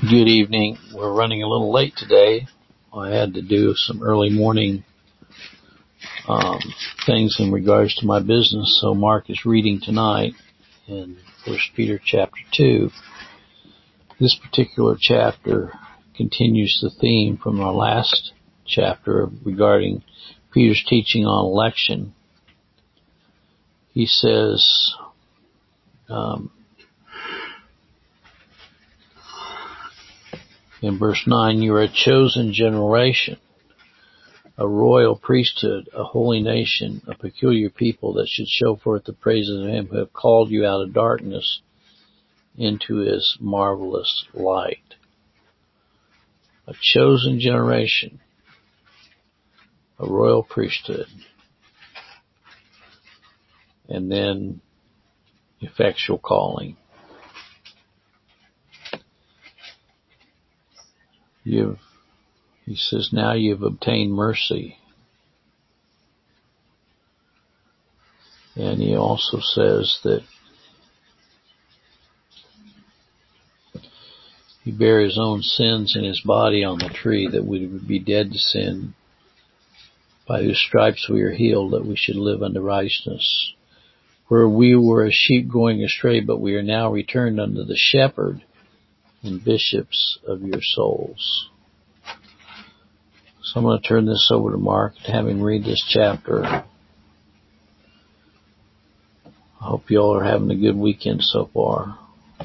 Good evening. We're running a little late today. I had to do some early morning things in regards to my business, so Mark is reading tonight in 1 Peter chapter 2. This particular chapter continues the theme from our last chapter regarding Peter's teaching on election. He says, in verse 9, you are a chosen generation, a royal priesthood, a holy nation, a peculiar people that should show forth the praises of him who have called you out of darkness into his marvelous light. A chosen generation, a royal priesthood, and then effectual calling. He says, now you've obtained mercy. And he also says that he bare his own sins in his body on the tree, that we would be dead to sin, by whose stripes we are healed, that we should live unto righteousness. Where we were as sheep going astray, but we are now returned unto the shepherd and bishops of your souls. So I'm going to turn this over to Mark to have him read this chapter. I hope you all are having a good weekend so far.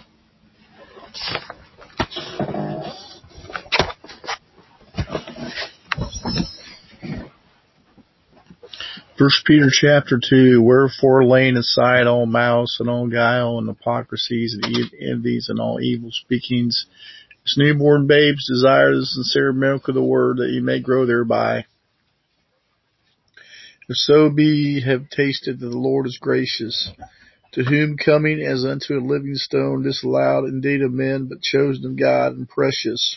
1 Peter chapter 2, wherefore laying aside all malice and all guile and hypocrisies and envies and all evil speakings, as newborn babes desire the sincere milk of the word, that ye may grow thereby. If so be ye have tasted that the Lord is gracious, to whom coming as unto a living stone, disallowed indeed of men, but chosen of God and precious.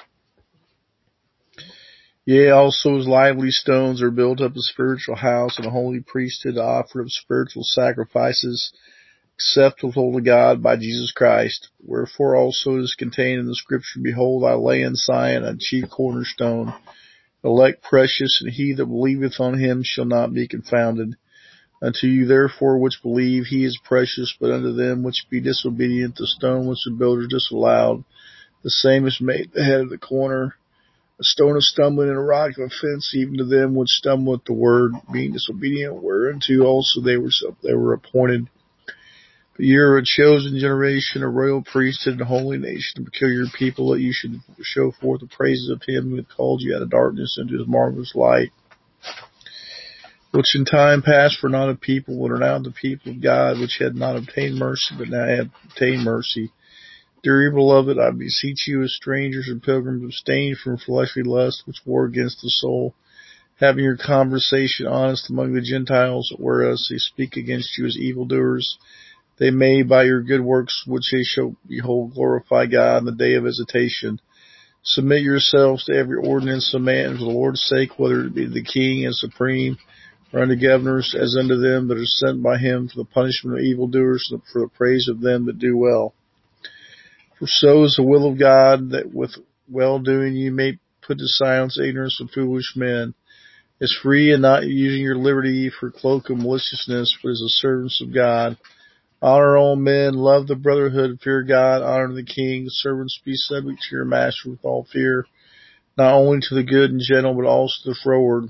Yea, also as lively stones are built up a spiritual house and a holy priesthood to offer of spiritual sacrifices acceptable to God by Jesus Christ. Wherefore also it is contained in the Scripture, behold, I lay in Zion a chief cornerstone, elect precious, and he that believeth on him shall not be confounded. Unto you therefore which believe, he is precious, but unto them which be disobedient, the stone which the builders disallowed, the same is made the head of the corner, a stone of stumbling and a rock of offense, even to them which stumble at the word, being disobedient, whereunto also they were appointed. But ye are a chosen generation, a royal priesthood, and a holy nation, a peculiar people, that you should show forth the praises of him who hath called you out of darkness into his marvelous light, which in time past were not a people, but are now the people of God, which had not obtained mercy, but now have obtained mercy. Dearly beloved, I beseech you as strangers and pilgrims, abstain from fleshly lusts which war against the soul, having your conversation honest among the Gentiles, whereas they speak against you as evildoers, they may by your good works which they shall behold glorify God in the day of visitation. Submit yourselves to every ordinance of man for the Lord's sake, whether it be the king as supreme, or unto governors as unto them that are sent by him for the punishment of evildoers, and for the praise of them that do well. For so is the will of God, that with well-doing you may put to silence ignorance of foolish men. As free, and not using your liberty for cloak of maliciousness, but as the servants of God. Honor all men, love the brotherhood, fear God, honor the king. Servants, be subject to your master with all fear, not only to the good and gentle, but also to the froward.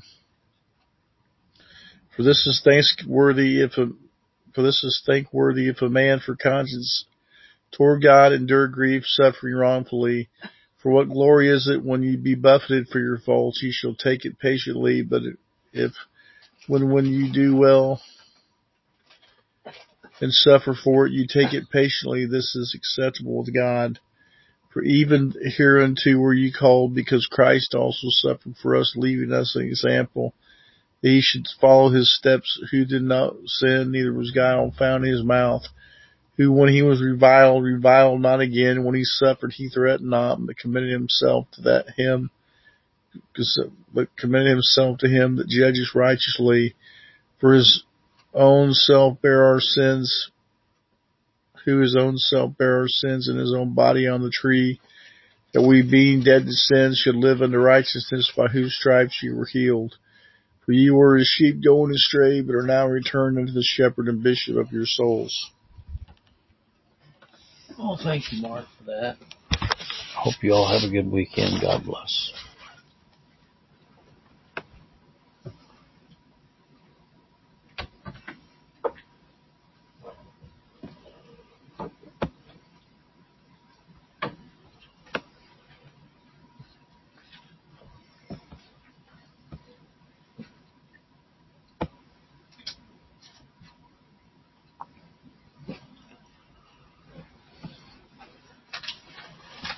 For this is thankworthy if a man for conscience toward God endure grief, suffering wrongfully. For what glory is it when ye be buffeted for your faults, ye shall take it patiently, but if when you do well and suffer for it, you take it patiently, this is acceptable with God. For even hereunto were ye called, because Christ also suffered for us, leaving us an example, that ye should follow his steps, who did not sin, neither was guile found in his mouth, who when he was reviled not again, when he suffered he threatened not, but committed himself to him that judges righteously. For his own self bare our sins, who his own self bare our sins in his own body on the tree, that we, being dead to sin, should live unto righteousness, by whose stripes ye were healed. For ye were as sheep going astray, but are now returned unto the shepherd and bishop of your souls. Well, thank you, Mark, for that. Hope you all have a good weekend. God bless.